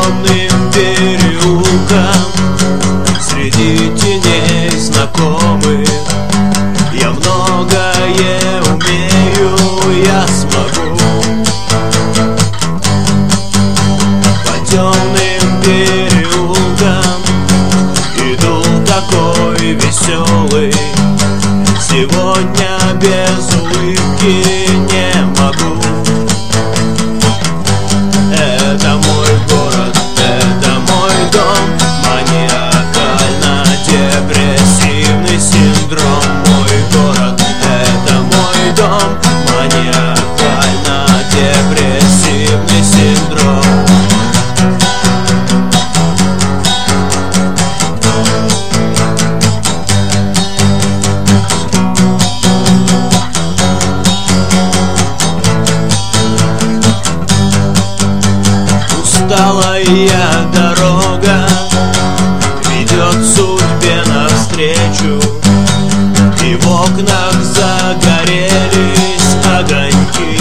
темным переулкам среди теней знакомых. Я многое умею, я смогу. По темным переулкам иду такой веселый. Сегодня без улыбки не могу. Это мой город, это мой дом. Маниакально-депрессивный синдром. Мой город, это мой дом. Маниакально-депрессивный синдром. Усталая дорога ведет судьбе навстречу, и в окнах загорелись огоньки.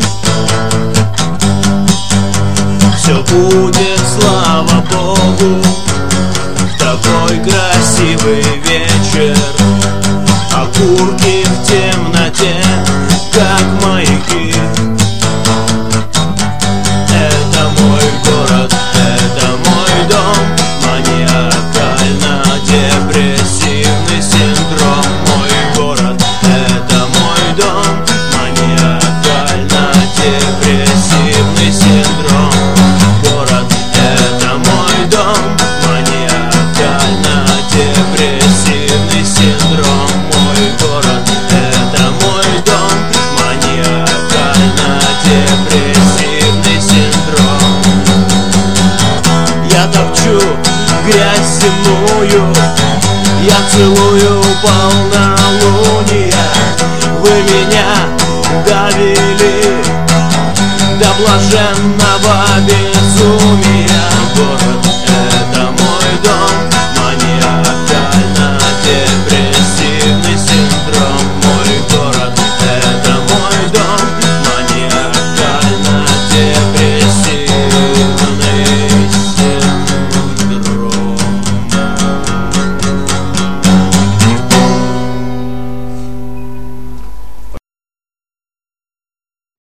Все будет, слава Богу, в такой красивый вечер. Окурки в темноте, как маяки. Это мой город, это мой дом. Маниакально-депрессивный синдром. Мой город, это мой дом. Маниакально-депрессивный синдром. Город, это мой дом. Маниакально-депрессивный синдром. Мой город, это мой дом. Маниакально-депрессивный синдром. Я топчу грязь земную, я целую полнолуние. Вы меня довели до блаженного безумия. Город,